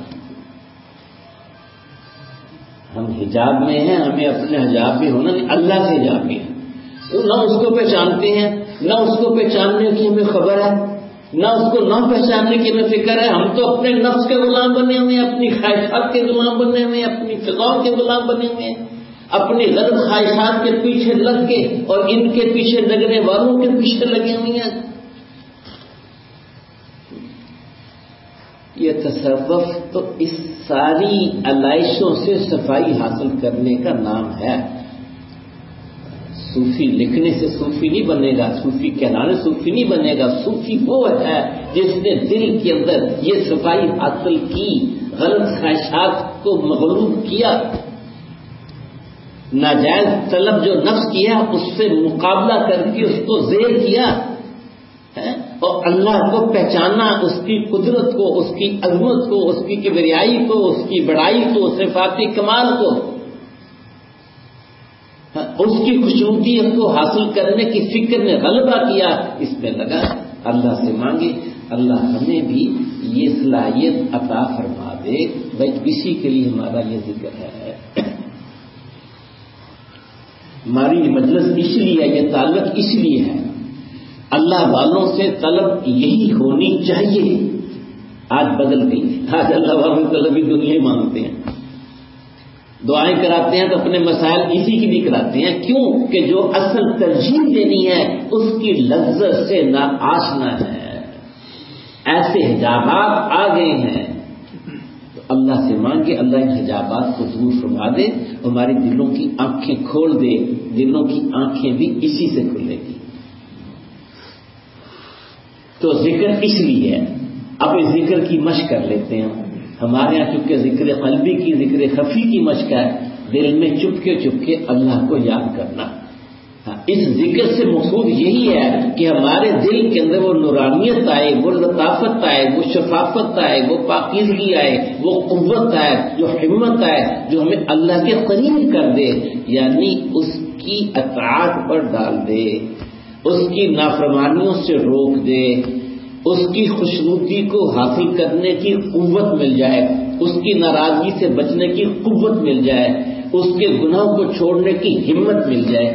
ہم حجاب میں ہیں, ہمیں اپنے حجاب بھی ہونا نہیں, اللہ سے حجاب بھی ہے. نہ اس کو پہچانتے ہیں, نہ اس کو پہچاننے کی ہمیں خبر ہے, نہ اس کو نہ پہچاننے کی ہمیں فکر ہے. ہم تو اپنے نفس کے غلام بنے ہوئے ہیں, اپنی خواہشات کے غلام بنے ہوئے ہیں, اپنی فضاؤں کے غلام بنے ہوئے ہیں, اپنی غلط خواہشات کے پیچھے لگ کے اور ان کے پیچھے لگنے والوں کے پیچھے لگے ہوئے ہیں. یہ تصوف تو اس ساری علائشوں سے صفائی حاصل کرنے کا نام ہے. صوفی لکھنے سے صوفی نہیں بنے گا, صوفی کہلانے صوفی نہیں بنے گا. صوفی وہ ہے جس نے دل کے اندر یہ صفائی حاصل کی, غلط خواہشات کو مغلوب کیا, ناجائز طلب جو نفس کیا اس سے مقابلہ کر کے اس کو زیر کیا, اور اللہ کو پہچانا, اس کی قدرت کو, اس کی عظمت کو, اس کی کبریائی کو, اس کی بڑائی کو, صفات کمال کو, اس کی خوشنودیت کو حاصل کرنے کی فکر میں غلبہ کیا. اس میں لگا اللہ سے مانگے اللہ ہمیں بھی یہ صلاحیت عطا فرما دے. بھائی اسی کے لیے ہمارا یہ ذکر ہے، ہماری مجلس اس لیے، یہ تعلق اس لیے ہے. اللہ والوں سے طلب یہی ہونی چاہیے. آج بدل گئی، آج اللہ والوں سے طلب ہی دنیا ہی مانگتے ہیں. دعائیں کراتے ہیں تو اپنے مسائل اسی کی بھی کراتے ہیں. کیوں کہ جو اصل ترجیح دینی ہے اس کی لذت سے نا آشنا ہے. ایسے حجابات آ گئے ہیں تو اللہ سے مانگے اللہ ان حجابات کو دور فرما دے، ہماری دلوں کی آنکھیں کھول دے. دلوں کی آنکھیں بھی اسی سے کھلے گی. تو ذکر اس لیے ہے. اب اس ذکر کی مشق کر لیتے ہیں. ہمارے یہاں چونکہ ذکر قلبی کی، ذکر خفی کی مشق ہے، دل میں چپکے چپکے اللہ کو یاد کرنا. اس ذکر سے مقصود یہی ہے کہ ہمارے دل کے اندر وہ نورانیت آئے، وہ لطافت آئے، وہ شفافت آئے، وہ پاکیزگی آئے، وہ قوت آئے، جو ہمت آئے، جو ہمیں اللہ کے قریب کر دے، یعنی اس کی اطاعت پر ڈال دے، اس کی نافرمانیوں سے روک دے، اس کی خوشنودی کو حاصل کرنے کی قوت مل جائے، اس کی ناراضگی سے بچنے کی قوت مل جائے، اس کے گناہوں کو چھوڑنے کی ہمت مل جائے.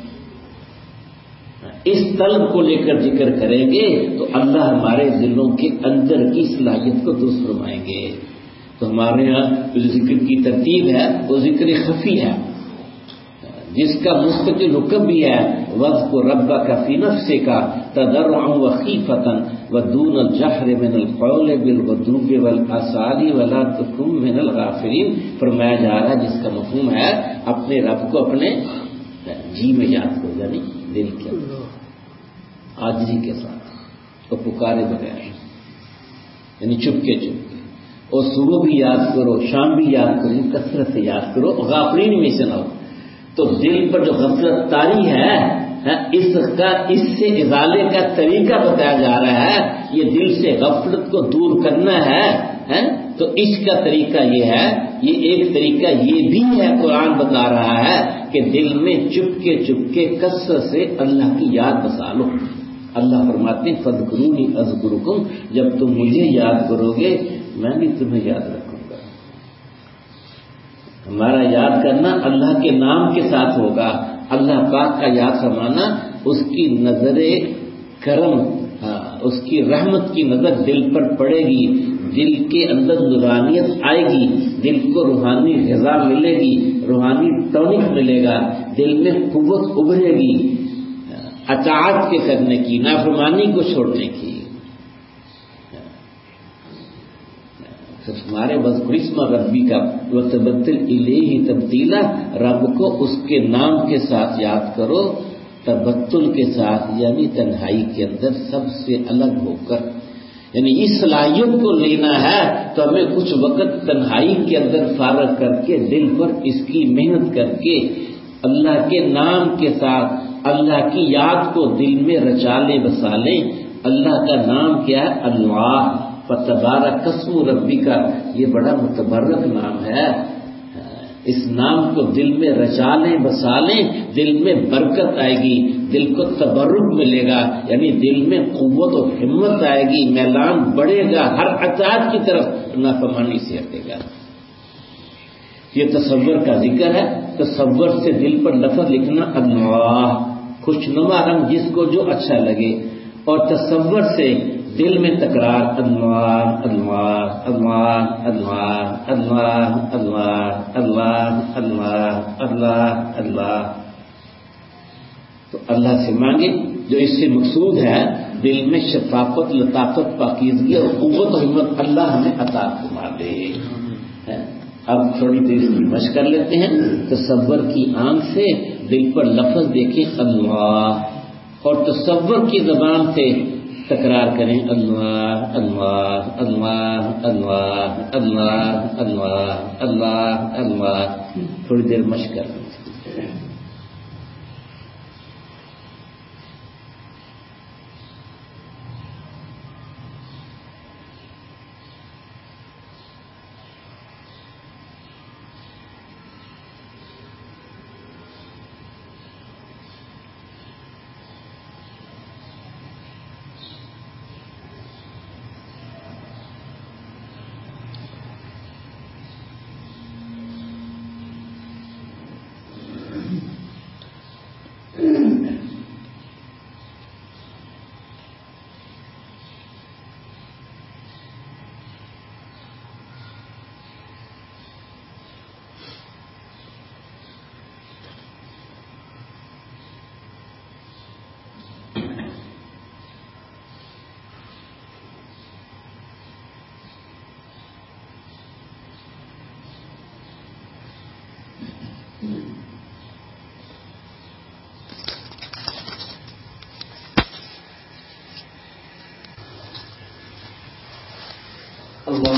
اس طلب کو لے کر ذکر کریں گے تو اللہ ہمارے دلوں کے اندر کی صلاحیت کو درست فرمائیں گے. تو ہمارے یہاں جو ذکر کی ترتیب ہے وہ ذکر خفی ہے، جس کا مستقل حکم بھی ہے وَاذْكُرْ رَبَّكَ فِي نَفْسِكَ تَضَرُّعًا وَخِيفَةً وَدُونَ الْجَهْرِ مِنَ الْقَوْلِ بِالْغُدُوِّ وَالْآصَالِ وَلَا تَكُن مِنَ الْغَافِلِينَ. فرمایا جا رہا ہے جس کا مفہوم ہے اپنے رب کو اپنے جی میں یاد کرو، یعنی دل کے اندر عاجزی کے ساتھ اور پکارے بغیر، یعنی چپکے چپکے. اور صبح بھی یاد کرو، شام بھی یاد کرو، کثرت سے یاد کرو، غافلین میں سے نہ ہو. تو دل پر جو غفلت طاری ہے اس سے ازالے کا طریقہ بتایا جا رہا ہے. یہ دل سے غفلت کو دور کرنا ہے تو اس کا طریقہ یہ ہے. یہ ایک طریقہ یہ بھی ہے، قرآن بتا رہا ہے کہ دل میں چپکے چپکے کثرت سے اللہ کی یاد بسا لو. اللہ فرماتے ہیں فاذکرونی اذکرکم، جب تم مجھے یاد کرو گے میں بھی تمہیں یاد رکھوں گا. ہمارا یاد کرنا اللہ کے نام کے ساتھ ہوگا. اللہ پاک کا یاد فرمانا، اس کی نظر کرم، اس کی رحمت کی نظر دل پر پڑے گی، دل کے اندر نورانیت آئے گی، دل کو روحانی غذا ملے گی، روحانی ٹونک ملے گا، دل میں قوت ابھرے گی اطاعت کے کرنے کی، نافرمانی کو چھوڑنے کی. ہمارے وذکر اسم ربی کا وتبتل الیہ تبتیلا، رب کو اس کے نام کے ساتھ یاد کرو، تبتل کے ساتھ یعنی تنہائی کے اندر سب سے الگ ہو کر. یعنی اس صلاحیت کو لینا ہے تو ہمیں کچھ وقت تنہائی کے اندر فارغ کر کے دل پر اس کی محنت کر کے اللہ کے نام کے ساتھ اللہ کی یاد کو دل میں رچا لیں بسا لیں. اللہ کا نام کیا ہے؟ اللہ. فتبارک اسم ربک، یہ بڑا متبرک نام ہے. اس نام کو دل میں رچا لیں بسا لیں، دل میں برکت آئے گی، دل کو تبرک ملے گا، یعنی دل میں قوت و ہمت آئے گی، میلان بڑھے گا، ہر اطاعت کی طرف نافرمانی سے ہٹے گا. یہ تصور کا ذکر ہے. تصور سے دل پر لفظ لکھنا اللہ، خوشنما رنگ جس کو جو اچھا لگے، اور تصور سے دل میں تکرار اللہ اللہ اللہ اللہ اللہ اللہ اللہ اللہ اللہ اللہ. تو اللہ سے مانگے جو اس سے مقصود ہے دل میں شفافت، لطافت، پاکیزگی اور قوت و ہمت اللہ ہمیں عطا فرما دے. اب تھوڑی دیر اس کی مشق کر لیتے ہیں. تصور کی آنکھ سے دل پر لفظ دیکھیں اللہ، اور تصور کی زبان سے تکرار کریں اللہ اللہ اللہ اللہ اللہ اللہ اللہ اللہ. تھوڑی دیر مشق کر لیں.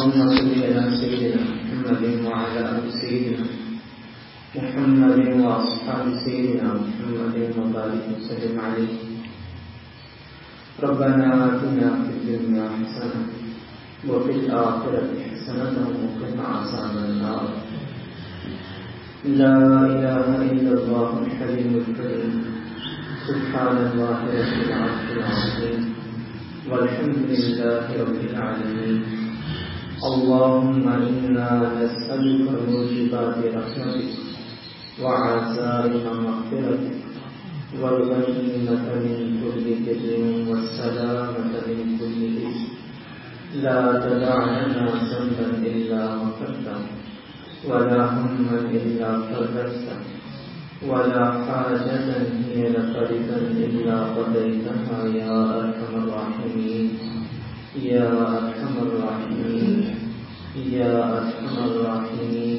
اللهم صل على سيدنا محمد وعلى آل سيدنا محمد وأصحاب سيدنا محمد وبارك وسلم عليه. ربنا آتنا في الدنيا حسنة وفي الآخرة حسنة وقنا عذاب النار. لا إله إلا الله الحليم الكريم سبحان الله رب العرش العظيم والحمد لله رب العالمين. اللهم إنا نسألك موجبات رحمتك وعزائم مغفرتك والغنيمة من كل بر والسلامة من كل إثم. لا تدع لنا ذنبا إلا غفرته ولا هما إلا فرجته ولا حاجة هي لك رضا إلا قضيتها يا أرحم الراحمين يا أرحم الراحمين یا ارحم الراحمین.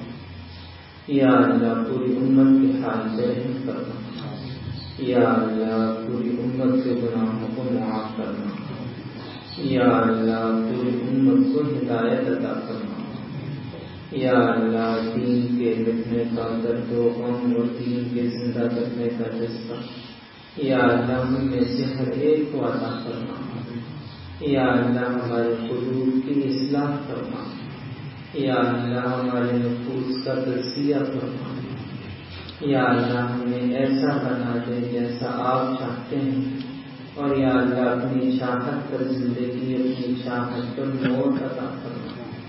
یا اللہ پوری امت کے حال سے رحم کرنا. یا اللہ پوری امت کے گناہوں کو معاف کرنا. یا اللہ پوری امت کو ہدایت عطا کرنا. یا اللہ دین کے مٹنے کا درد و غم اور دین کے زندہ کرنے کا جذبہ یا اللہ ہم میں سے ہر ایک کو عطا کرنا. یا اللہ ہمارے قلوب کی اصلاح کرنا. یا اللہ ہمارے نفوس کا تجزیہ کرنا. یا اللہ ہمیں ایسا بنا دے جیسا آپ چاہتے ہیں. اور یا اللہ اپنی چاہت پر زندگی اپنی چاہت پر موت عطا کرنا.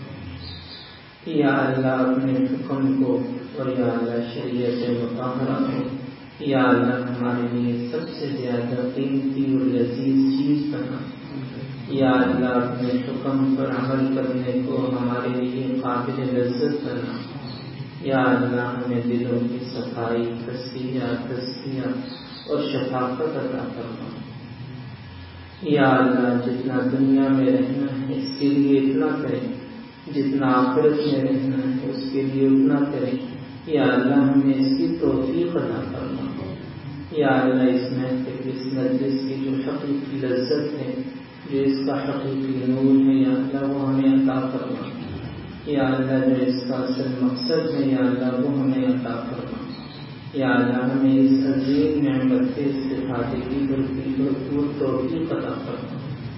یا اللہ اپنے حکم کو اور یا اللہ شریعت مطہرہ کو یا اللہ ہمارے لیے سب سے زیادہ قیمتی اور لذیذ چیز بنا. یا اللہ اپنے حکم پر عمل کرنے کو ہمارے لیے قابل لذت بنا. یا اللہ ہمیں دلوں کی صفائی تزکیہ اور شفافت عطا کرنا. یا اللہ جتنا دنیا میں رہنا ہے اس کے لیے اتنا کریں, جتنا آخرت میں رہنا ہے اس کے لیے اتنا کریں. یا اللہ ہمیں اس کی توفیق عطا کرنا. یا اللہ اس مجلس کی جو حقیقی لذت ہے, جو اس کا حقیقی نور ہے, یا اللہ وہ ہمیں عطا کرنا. یا اللہ جو اس کا اصل مقصد ہے یا اللہ وہ ہمیں عطا کرنا. یا اللہ ہمیں اس عظیم نعمت کے استفادے کی بھرپور توفیق عطا کرنا.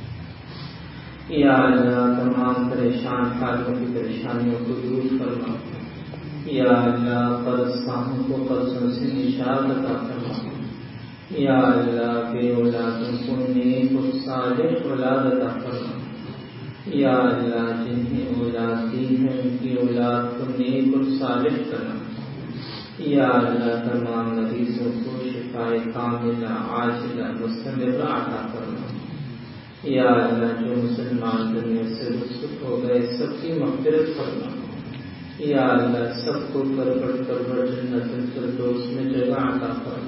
یا اللہ تمام پریشان حالوں کی پریشانیوں کو دور کرنا. یا اللہ قرض خواہوں کو قرضوں سے نجات عطا کرنا. یا اللہ بے اولادوں کو نیک اور صالح اولاد عطا کرنا. یا اللہ جنہیں اولاد دی ہے ان کی اولاد کو نیک اور صالح کرنا. یا اللہ تمام مریضوں کو شفائے کاملہ عاجلہ مستمرہ عطا کرنا. یا اللہ جو مسلمان دنیا سے رخصت ہو گئے سب کی مغفرت کرنا. یا اللہ سب کو کر جنت الفردوس میں جگہ عطا کرنا.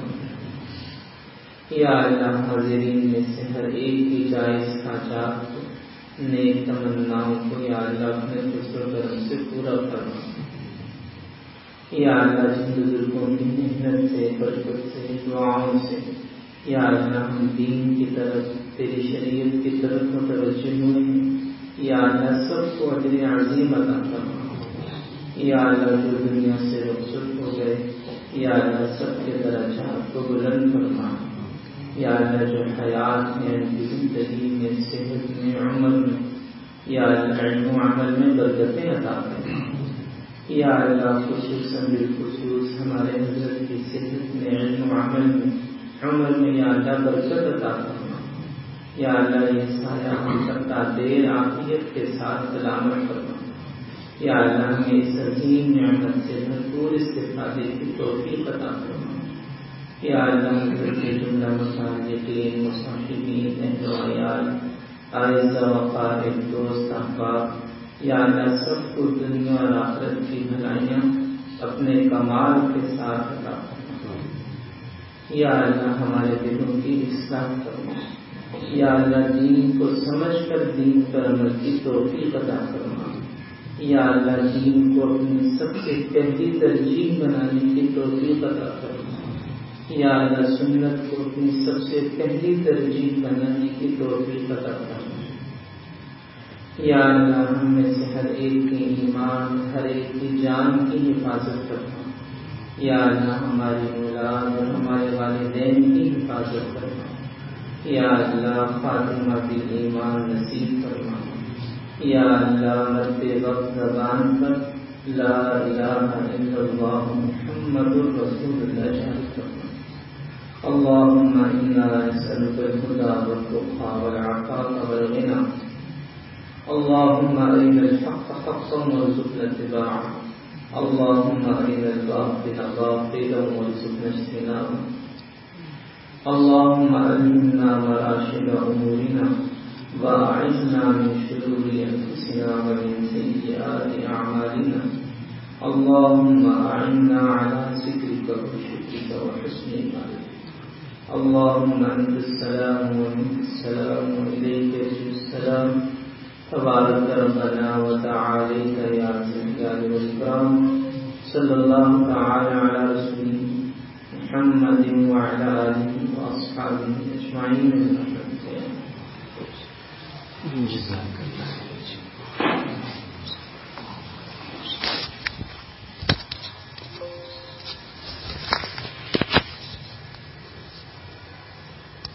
یا اللہ حاضرین میں سے ہر ایک کی جائز حاجات کو نیک تمناؤں کو یا اللہ اپنے فضل و کرم سے پورا کرنا. یا اللہ جن بزرگوں کی محنت سے برکت سے دعاؤں سے یا اللہ ہم دین کی طرف تیری شریعت کی طرف متوجہ ہوئے ہیں یا اللہ سب کو اجر عظیم عطا کرنا. یا اللہ جو دنیا سے رخصت ہو گئے یا اللہ سب کے درجات کو بلند کرنا. یا اللہ جو حیات میں ان کی زندگی میں صحت میں عمر میں یا اللہ علم و عمل میں برکتیں عطا کرنا. یا اللہ خصوصاً بالخصوص ہمارے حضرت کی صحت میں علم و عمل میں عمر میں یا اللہ برکت عطا کرنا. یا اللہ یہ سایہ ہم سکتا دیر عافیت کے ساتھ سلامت کرنا. یا اللہ ہمیں اس عظیم نعمت سے بھرپور استفادے کی توفیق عطا کرنا. یا اللہ حضرت کے جملہ مصاحبین مصاحبین اہل و عیال اعزہ و قارب دوست احباب یا اللہ سب کو دنیا اور آخرت کی بھلائیاں اپنے کمال کے ساتھ عطا کرنا. یا اللہ ہمارے دلوں کی اصلاح کرنا. یا اللہ دین کو سمجھ کر دین پر عمل کی توفیق عطا کرنا. یا اللہ دین کو اپنی سب سے پہلی ترجیح بنانے کی توفیق عطا کرنا. یا اللہ سنت کو اپنی سب سے پہلی ترجیح بنانے کی توفیق عطا کرنا. یا اللہ ہم میں سے ہر ایک کے ایمان، ہر ایک کی جان کی حفاظت کرنا۔ یا اللہ ہماری اولاد اور ہمارے والدین کی حفاظت کرنا۔ یا اللہ خاتمہ بالایمان نصیب فرما۔ یا اللہ مرتے وقت زبان پر لا الہ الا اللہ محمد رسول اللہ جاری فرما۔ اللہم انا نسألک الہدی والتقی والعفاف والغنی۔ اللہم ارنا الحق حقا وارزقنا اتباعہ۔ اللہم ارنا الباطل باطلا وارزقنا اجتنابہ۔ اللہم علمنا مراشد امورنا واعذنا من شرور انفسنا ومن سیئات اعمالنا۔ اللہم اعنا علی ذکرک وشکرک وحسن عبادتک۔ اللہم انت السلام ومنک السلام والیک یرجع السلام۔ تبارک ربنا وتعالیت یا ذی الجلال والاکرام۔ صلی اللہ تعالی علی رسول محمد وعلی آلہ واصحابہ اجمعین۔ جزاک اللہ۔